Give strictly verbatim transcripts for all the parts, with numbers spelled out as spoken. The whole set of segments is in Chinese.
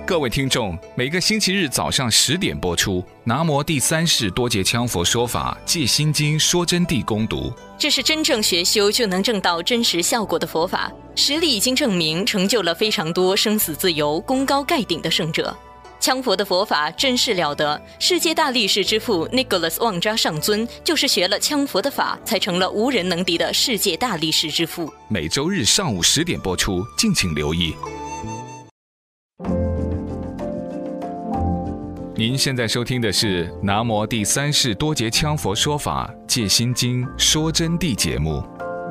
各位听众，每个星期日早上十点播出《南摩第三世多杰羌佛说法戒心经说真谛》攻读。 这是真正学修就能证到真实效果的佛法，实力已经证明，成就了非常多生死自由、功高盖顶的圣者。羌佛的佛法真是了得，世界大力士之父 Nicholas 旺扎上尊就是学了羌佛的法，才成了无人能敌的世界大力士之父。 每周日上午十点播出，敬请留意。您现在收听的是《南摩第三世多杰羌佛说法戒心经说真谛》节目。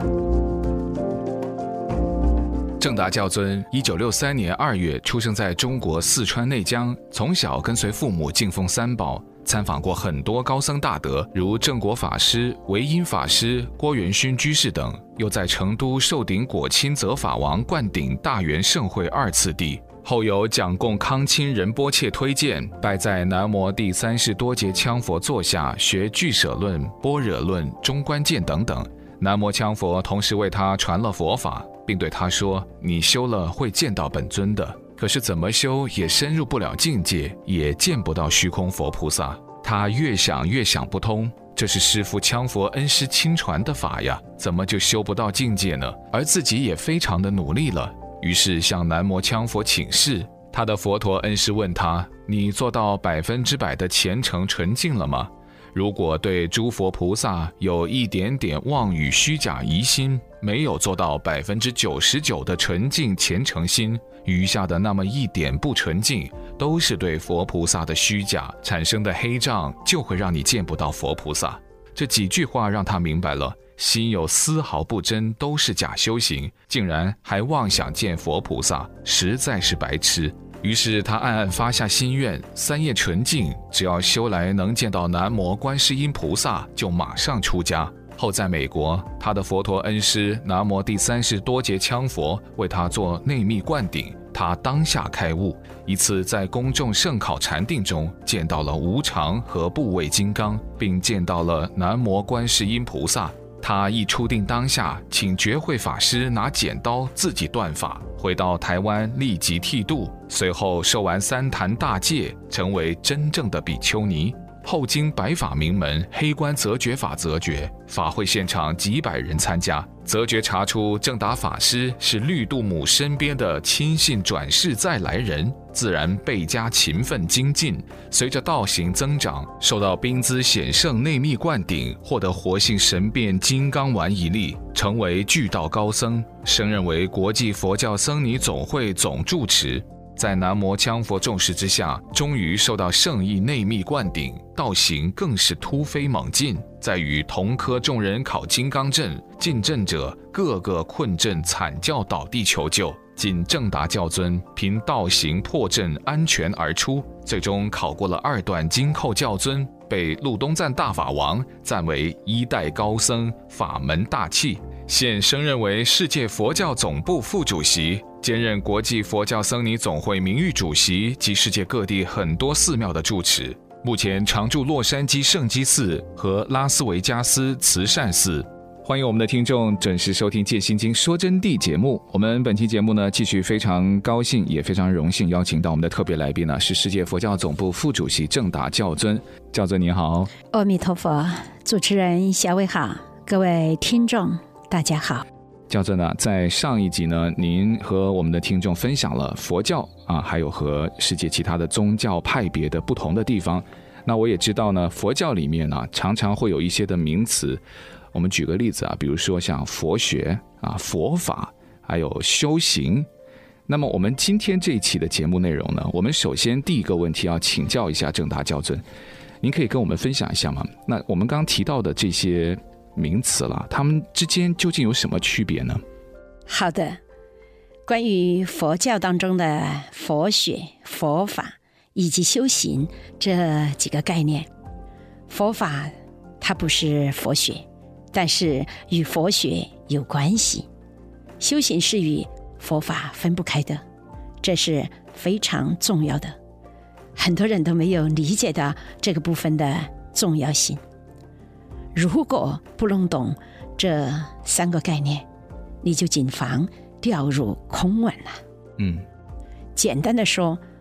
正达教尊一九六三年二月出生在中国四川内江，从小跟随父母敬奉三宝，参访过很多高僧大德，如正果法师、唯因法师、郭元勋居士等，又在成都受顶果钦则法王灌顶大圆盛会二次第。后由蒋贡康钦仁波切推荐，拜在南摩第三世多杰羌佛座下学俱舍论、般若论、中观见等等。南摩羌佛同时为他传了佛法，并对他说：“你修了会见到本尊的，可是怎么修也深入不了境界，也见不到虚空佛菩萨。”他越想越想不通，这是师父羌佛恩师亲传的法呀，怎么就修不到境界呢？而自己也非常的努力了。于是向南摩羌佛请示，他的佛陀恩师问他：“你做到百分之百的虔诚纯净了吗？如果对诸佛菩萨有一点点妄语虚假疑心，没有做到百分之九十九的纯净虔诚心，余下的那么一点不纯净，都是对佛菩萨的虚假产生的黑障，就会让你见不到佛菩萨。”这几句话让他明白了，心有丝毫不真都是假修行，竟然还妄想见佛菩萨，实在是白痴。于是他暗暗发下心愿，三业纯净，只要修来能见到南摩观世音菩萨，就马上出家。后在美国，他的佛陀恩师南摩第三世多杰羌佛为他做内密灌顶，他当下开悟。一次在公众圣考禅定中，见到了无常和部位金刚，并见到了南摩观世音菩萨。他一出定当下，请觉慧法师拿剪刀自己断法，回到台湾立即剃度，随后受完三坛大戒，成为真正的比丘尼。后经白法名门黑观择觉法择觉，法会现场几百人参加。择觉查出正达法师是绿度母身边的亲信转世再来人，自然倍加勤奋精进。随着道行增长，受到宾资显圣内密灌顶，获得活性神变金刚丸一粒，成为具道高僧，升任为国际佛教僧尼总会总住持。在南摩羌佛重视之下，终于受到圣意内密灌顶，道行更是突飞猛进。在与同科众人考金刚阵，进阵者个个困阵惨叫倒地求救，仅正达教尊凭道行破阵安全而出，最终考过了二段金扣教尊，被陆东赞大法王赞为一代高僧，法门大器。现升任为世界佛教总部副主席，兼任国际佛教僧尼总会名誉主席及世界各地很多寺庙的住持。目前常驻洛杉矶圣基寺和拉斯维加斯慈善寺。欢迎我们的听众准时收听戒心经说真谛节目。我们本期节目呢，继续非常高兴也非常荣幸邀请到我们的特别来宾呢，是世界佛教总部副主席正达教尊。教尊您好。 阿弥陀佛。主持人小伟好，各位听众大家好。 教尊呢，在上一集呢，您和我们的听众分享了佛教啊，还有和世界其他的宗教派别的不同的地方。那我也知道呢，佛教里面呢，常常会有一些的名词。我们举个例子啊，比如说像佛学啊、佛法，还有修行。那么我们今天这一期的节目内容呢，我们首先第一个问题要请教一下正达教尊，您可以跟我们分享一下吗？那我们刚刚提到的这些名词啦，它们之间究竟有什么区别呢？ 好的，关于佛教当中的佛学、佛法以及修行这几个概念，佛法它不是佛学，但是与佛学有关系。修行是与佛法分不开的，这是非常重要的。很多人都没有理解到这个部分的重要性。如果不弄懂这三个概念，你就谨防掉入空门了。 嗯， 简单的说，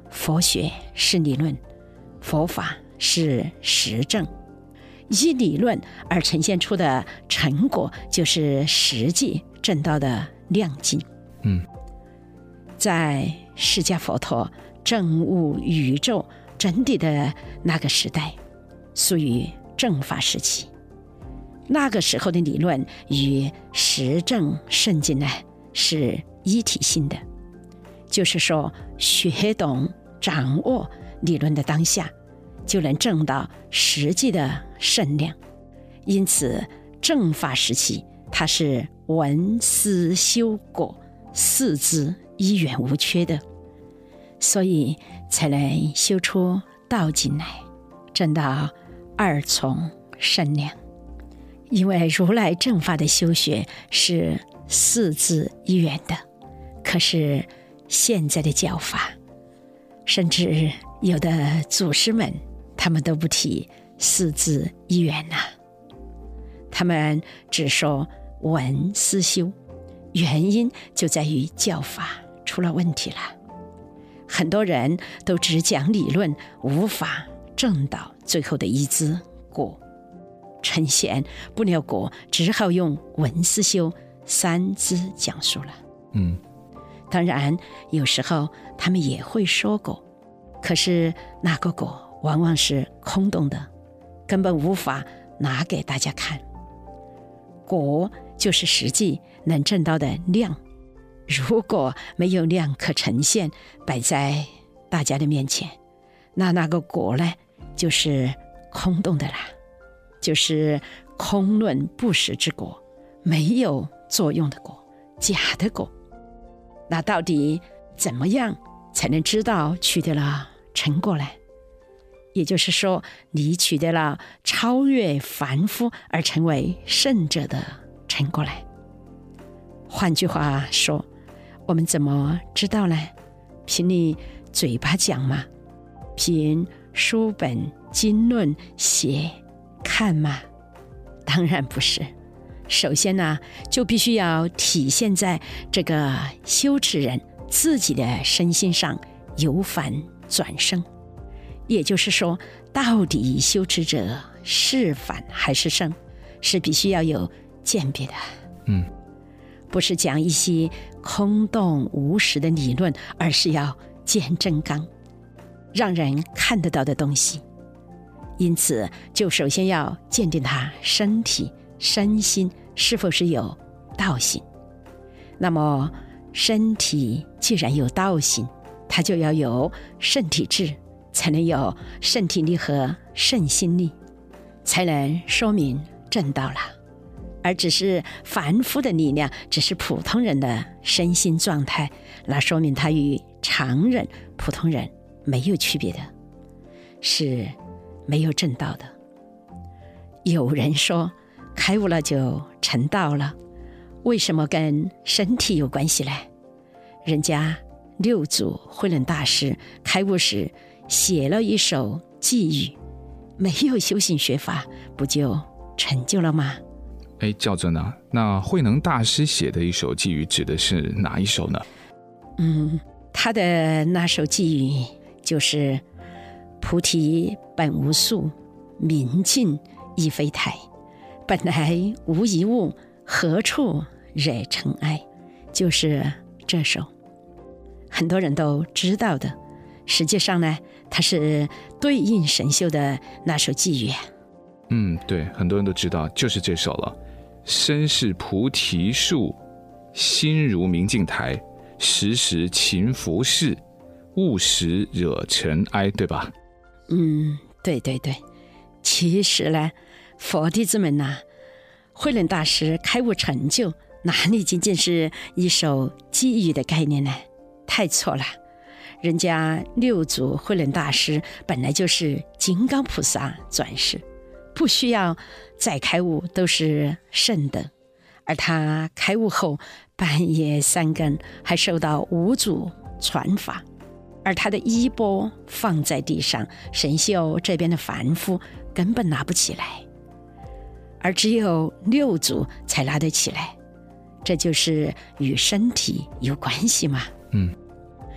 佛学是理论，佛法是实证。依理论而呈现出的成果，就是实际证道的亮镜。 嗯， 在释迦佛陀证悟宇宙真谛的那个时代，属于正法时期。那个时候的理论与实证圣经呢是一体性的，就是说学懂掌握理论的当下，就能证到实际的圣量。因此正法时期它是闻思修果四支一元无缺的，所以才能修出道经来，证到二重圣量。因为如来正法的修学是四支一元的，可是现在的教法，甚至有的祖师们他们都不提四支一元啊，他们只说闻思修，原因就在于教法出了问题了。很多人都只讲理论，无法证到最后的一支果，呈现不了果，只好用闻思修三支讲述了。 嗯， 当然有时候他们也会说果，可是那个果往往是空洞的，根本无法拿给大家看。果就是实际能证到的量，如果没有量可呈现摆在大家的面前，那那个果呢就是空洞的啦，就是空论不实之果，没有作用的果，假的果。那到底怎么样才能知道取得了成果呢？也就是说，你取得了超越凡夫而成为圣者的成果来。换句话说，我们怎么知道呢？凭你嘴巴讲吗？凭书本经论写看吗？当然不是。首先呢，就必须要体现在这个修持人自己的身心上，由凡转生。也就是说，到底修持者是凡还是圣，是必须要有鉴别的。 嗯， 不是讲一些空洞无实的理论，而是要见真纲，让人看得到的东西。因此就首先要鉴定他身体身心是否是有道性。那么身体既然有道性，它就要有圣体质，才能有圣体力和圣心力，才能说明正道了。而只是凡夫的力量，只是普通人的身心状态，那说明他与常人普通人没有区别的，是没有正道的。有人说开悟了就成道了，为什么跟身体有关系呢？人家六祖慧能大师开悟时写了一首寄语，没有修行学法，不就成就了吗？ 哎，教尊啊，那慧能大师写的一首寄语指的是哪一首呢？ 嗯，他的那首寄语就是菩提本无树，明镜亦非台，本来无一物，何处惹尘埃，就是这首很多人都知道的。实际上呢，它是对应神秀的那首寄语。 嗯，对，很多人都知道，就是这首了。身是菩提树，心如明镜台，时时勤拂拭，勿使惹尘埃，对吧？ 嗯，对对对。其实呢，佛弟子们呐，慧能大师开悟成就，哪里仅仅是一首寄语的概念呢？太错了。人家六祖慧能大师本来就是金刚菩萨转世，不需要再开悟都是圣的，而他开悟后半夜三更还受到五祖传法，而他的衣钵放在地上，神秀这边的凡夫根本拿不起来，而只有六祖才拿得起来，这就是与身体有关系嘛。 嗯，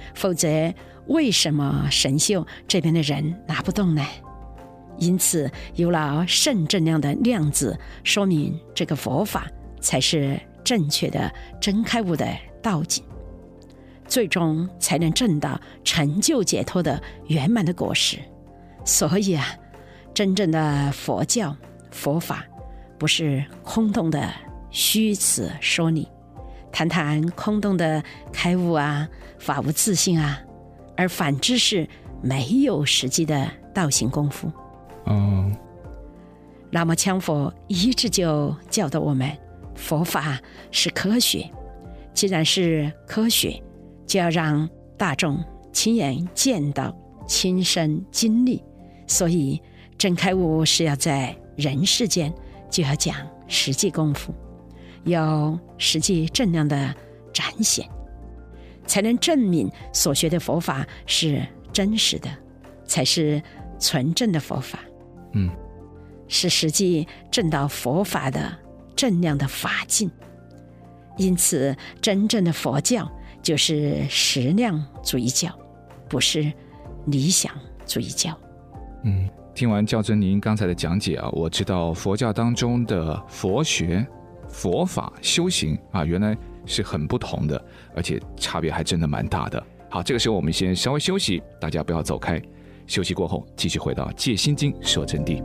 否则为什么神秀这边的人拿不动呢？因此有了圣正量的量子，说明这个佛法才是正确的真开悟的道境，最终才能证到成就解脱的圆满的果实。所以啊，真正的佛教佛法不是空洞的虚词说理，谈谈空洞的开悟啊，法无自性啊，而反之是没有实际的道行功夫。 哦， 那么羌佛一直就教导我们，佛法是科学，既然是科学，就要让大众亲眼见到，亲身经历。所以真开悟是要在人世间，就要讲实际功夫，有实际正量的展现，才能证明所学的佛法是真实的，才是纯正的佛法。 嗯， 是实际证到佛法的正量的法境。因此真正的佛教就是实量主义教，不是理想主义教。 嗯，听完教尊您刚才的讲解啊，我知道佛教当中的佛学、佛法、修行啊，原来是很不同的，而且差别还真的蛮大的。好，这个时候我们先稍微休息，大家不要走开。休息过后，继续回到戒心经说真谛。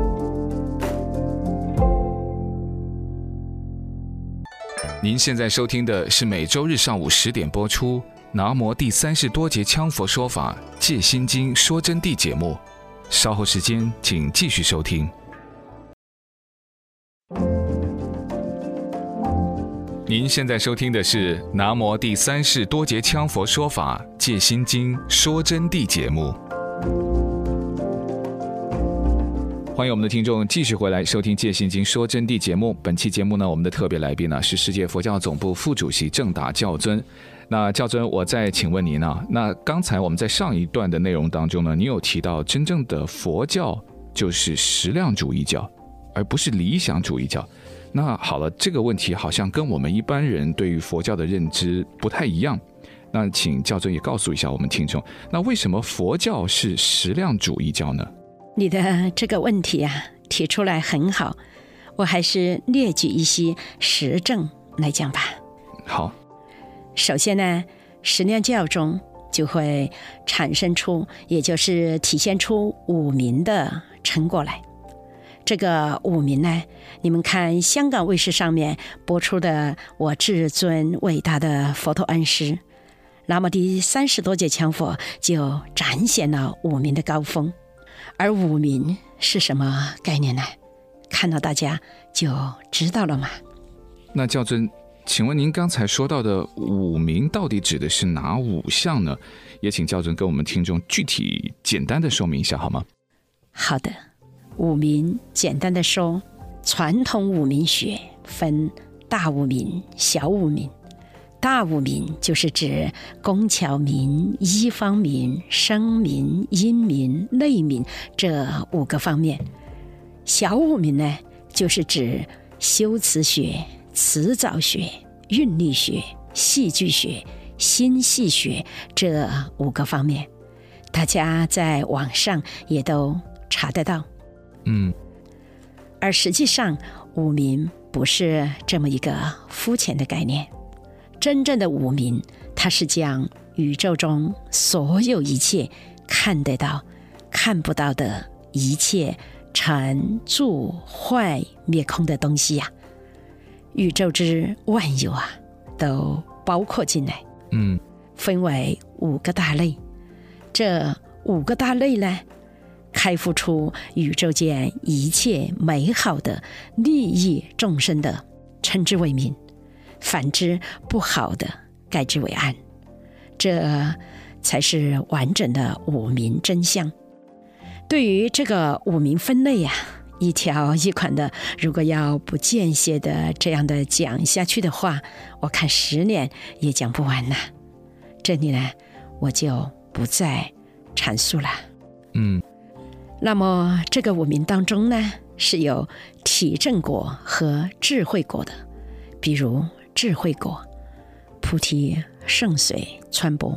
您现在收听的是每周日上午十点播出南摩第三十多节羌佛说法戒心经说真谛节目，稍后时间请继续收听。您现在收听的是南摩第三十多节羌佛说法戒心经说真谛节目。欢迎我们的听众继续回来收听戒心经说真谛节目。本期节目呢，我们的特别来宾呢是世界佛教总部副主席正达教尊。那教尊，我再请问您呢，那刚才我们在上一段的内容当中呢，你有提到真正的佛教就是实量主义教，而不是理想主义教。那好了，这个问题好像跟我们一般人对于佛教的认知不太一样。那请教尊也告诉一下我们听众，那为什么佛教是实量主义教呢？ 你的这个问题啊，提出来很好，我还是列举一些实证来讲吧。 好， 首先呢，实量教中就会产生出，也就是体现出五明的成果来。这个五明呢，你们看香港卫视上面播出的我至尊伟大的佛陀恩师南摩第三十多节羌佛，就展现了五明的高峰。而五明是什么概念呢？看到大家就知道了吗？ 那教尊，请问您刚才说到的五明到底指的是哪五项呢？也请教尊跟我们听众具体简单的说明一下好吗？ 好的，五明简单的说，传统五明学分大五明、小五明。大五明就是指工巧明、医方明、声明、音明、类明这五个方面。小五明呢，就是指修辞学、词藻学、韵律学、戏剧学、心系学这五个方面，大家在网上也都查得到。 嗯， 而实际上五明不是这么一个肤浅的概念，真正的五明，它是将宇宙中所有一切看得到、看不到的一切成住坏灭空的东西呀、啊，宇宙之万有啊，都包括进来。 嗯， 分为五个大类。这五个大类呢，开复出宇宙间一切美好的、利益众生的，称之为明；反之不好的，盖之为暗。这才是完整的五明真相。对于这个五明分类呀、啊，一条一款的，如果要不间歇的这样的讲下去的话，我看十年也讲不完了。这里呢，我就不再阐述了。 嗯， 那么这个五明当中呢，是有体证果和智慧果的。比如智慧果，菩提圣水穿钵，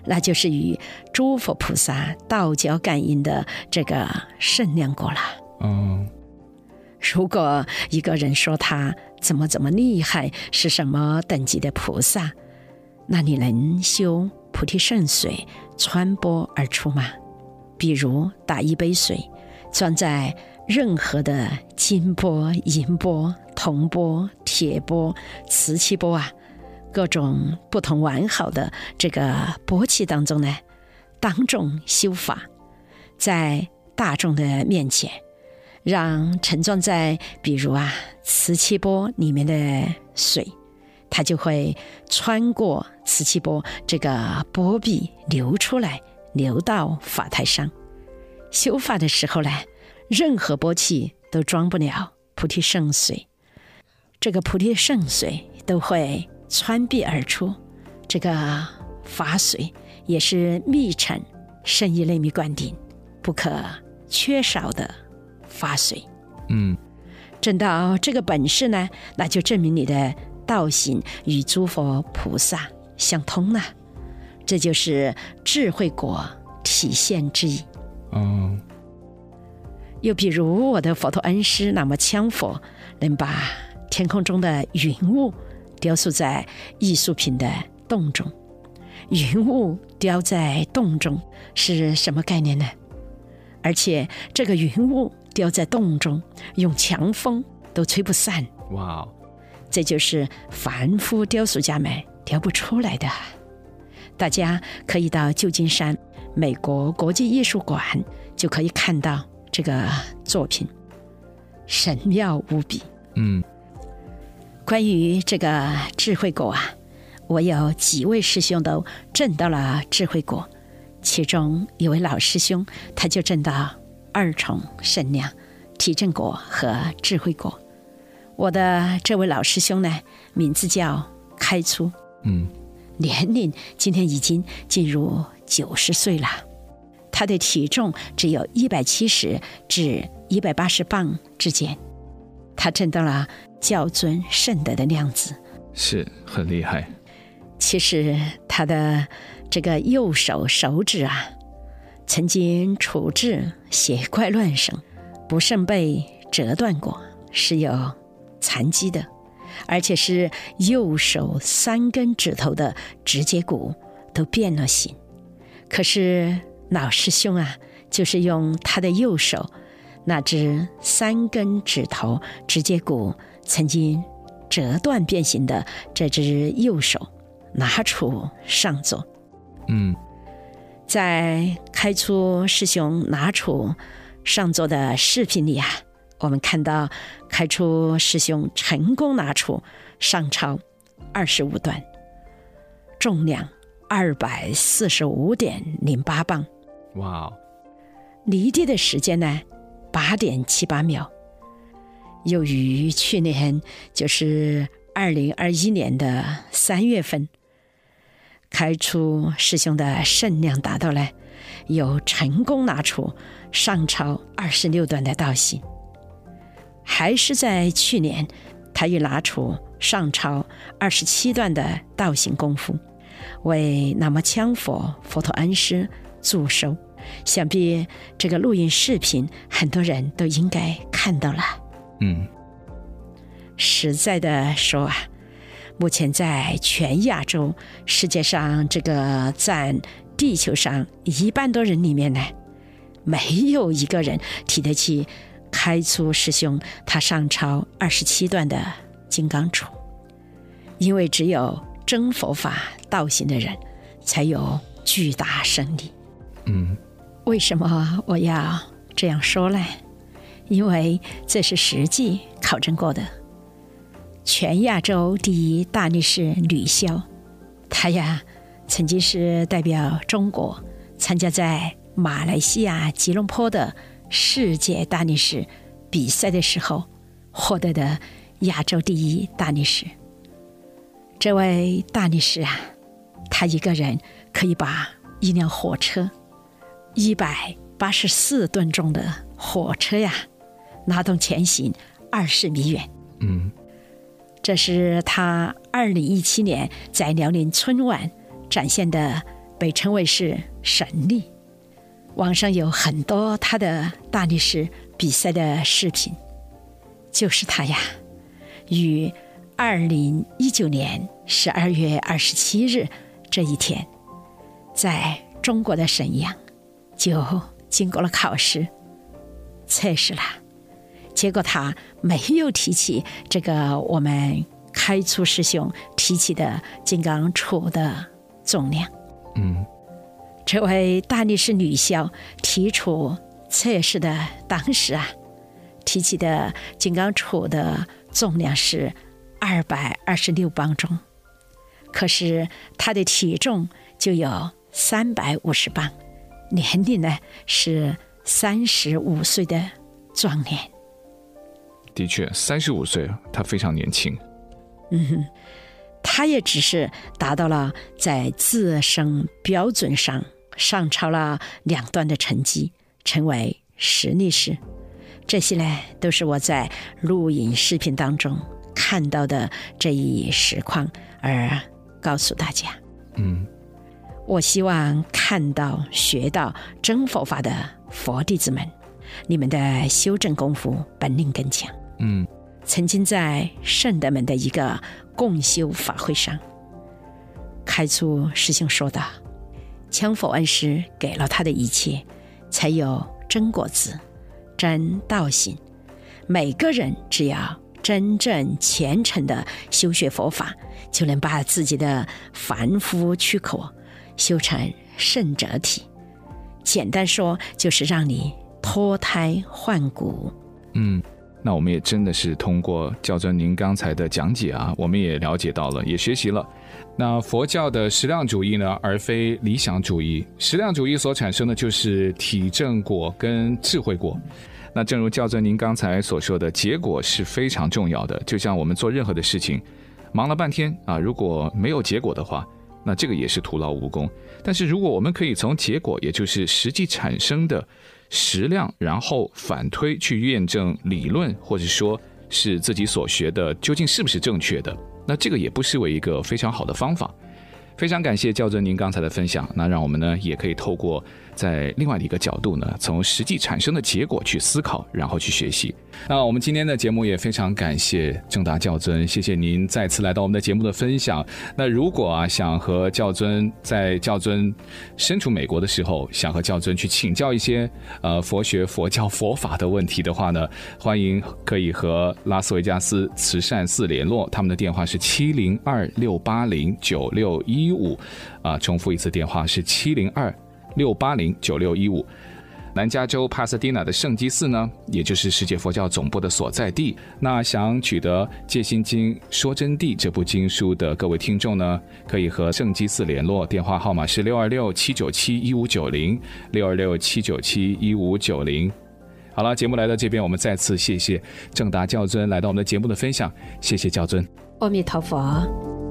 那就是与诸佛菩萨道交感应的这个圣量果了。 哦， 如果一个人说他怎么怎么厉害，是什么等级的菩萨，那你能修菩提圣水穿钵而出吗？比如打一杯水，装在任何的金钵、银钵、铜钵、铁钵、瓷器钵啊，各种不同完好的这个钵器当中呢，当众修法，在大众的面前，让盛装在比如啊瓷器钵里面的水，它就会穿过瓷器钵这个钵壁流出来，流到法台上。修法的时候呢，任何钵器都装不了菩提圣水，这个菩提圣水都会穿壁而出。这个法水也是密乘圣义内密灌顶不可缺少的法水。 嗯， 证到这个本事呢，那就证明你的道行与诸佛菩萨相通了，这就是智慧果体现之意。 哦， 又比如我的佛陀恩师那么羌佛，能把天空中的云雾雕塑在艺术品的洞中。云雾雕在洞中是什么概念呢？而且这个云雾雕在洞中，用强风都吹不散。 哇， 这就是凡夫雕塑家们雕不出来的。大家可以到旧金山美国国际艺术馆，就可以看到这个作品，神妙无比。 嗯， 关于这个智慧果啊，我有几位师兄都证到了智慧果，其中有位老师兄，他就证到二重圣量、体证果和智慧果。我的这位老师兄呢，名字叫开初， 嗯， 年龄今天已经进入九十岁了，他的体重只有一百七十至一百八十磅之间，他证到了教尊圣德的量子， 是很厉害。 其实他的这个右手手指啊，曾经处置血怪乱生，不慎被折断过，是有残疾的，而且是右手三根指头的指节骨都变了形。可是老师兄啊，就是用他的右手那只三根指头指节骨曾经折断变形的这只右手拿出上座。 嗯， 在开初师兄拿出上座的视频里啊，我们看到开初师兄成功拿出上超二十五段，重量二百四十五点零八磅。 哇， 离地的时间呢八点七八秒。又于去年就是二零二一年的三月份，开初师兄的圣量达到了，有成功拿出上超二十六段的道行。还是在去年，他又拿出上超二十七段的道行功夫，为那么羌佛佛陀恩师祝寿。想必这个录音视频很多人都应该看到了。 嗯， 实在的说啊，目前在全亚洲世界上这个占地球上一半多人里面呢，没有一个人提得起开初师兄他上超二十七段的金刚杵。因为只有真佛法道行的人才有巨大胜利。 嗯， 为什么我要这样说呢？因为这是实际考证过的。全亚洲第一大力士吕潇，他呀曾经是代表中国参加在马来西亚吉隆坡的世界大力士比赛的时候获得的亚洲第一大力士。这位大力士啊，他一个人可以把一辆火车一百八十四吨重的火车呀拉动前行二十米远。 嗯， 这是他二零一七年在辽宁春晚展现的被称为是神力。网上有很多他的大力士比赛的视频，就是他呀，于二零一九年十二月二十七日这一天，在中国的沈阳就经过了考试测试了，结果他没有提起这个我们开粗师兄提起的金刚杵的重量。 嗯， 这位大力士女校提出测试的当时啊，提起的金刚杵的重量是二百二十六磅重，可是她的体重就有三百五十磅，年龄呢是三十五岁的壮年。 的确，三十五岁，她非常年轻。 嗯哼，她也只是达到了在自身标准上上超了两段的成绩，成为实力士。这些呢，都是我在录影视频当中看到的这一实况而告诉大家。 嗯， 我希望看到学到真佛法的佛弟子们，你们的修正功夫本领更强。 嗯， 曾经在圣德门的一个共修法会上，开粗师兄说道，羌佛恩师给了他的一切，才有真果子，真道行。每个人只要真正虔诚的修学佛法，就能把自己的凡夫躯壳修成圣者体。简单说，就是让你脱胎换骨。 嗯，那我们也真的是通过教尊您刚才的讲解啊，我们也了解到了，也学习了。那佛教的实量主义呢，而非理想主义。实量主义所产生的就是体证果跟智慧果。那正如教尊您刚才所说的，结果是非常重要的。就像我们做任何的事情，忙了半天啊，如果没有结果的话，那这个也是徒劳无功。但是如果我们可以从结果，也就是实际产生的实量，然后反推去验证理论，或者说是自己所学的究竟是不是正确的，那这个也不失为一个非常好的方法。非常感谢教尊您刚才的分享，那让我们呢也可以透过在另外的一个角度呢，从实际产生的结果去思考，然后去学习。那我们今天的节目也非常感谢正达教尊，谢谢您再次来到我们的节目的分享。那如果啊想和教尊在教尊身处美国的时候，想和教尊去请教一些呃佛学、佛教、佛法的问题的话呢，欢迎可以和拉斯维加斯慈善寺联络，他们的电话是七零二六八零九六一五啊，重复一次电话是七零二六八零九六一五。南加州帕萨迪纳的圣基寺呢，也就是世界佛教总部的所在地。那想取得《戒心经说真谛》这部经书的各位听众呢，可以和圣基寺联络，电话号码是六二六七九七一五九零六二六七九七一五九零。好了，节目来到这边，我们再次谢谢正达教尊来到我们的节目的分享，谢谢教尊。 阿弥陀佛。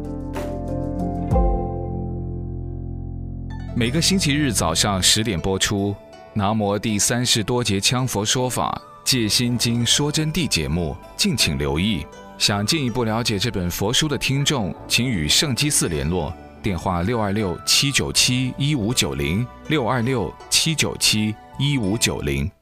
每个星期日早上十点播出南无第三世多杰羌佛说法戒心经说真谛节目，敬请留意。想进一步了解这本佛书的听众，请与圣基寺联络，电话六二六七九七一五九零六二六七九七一五九零。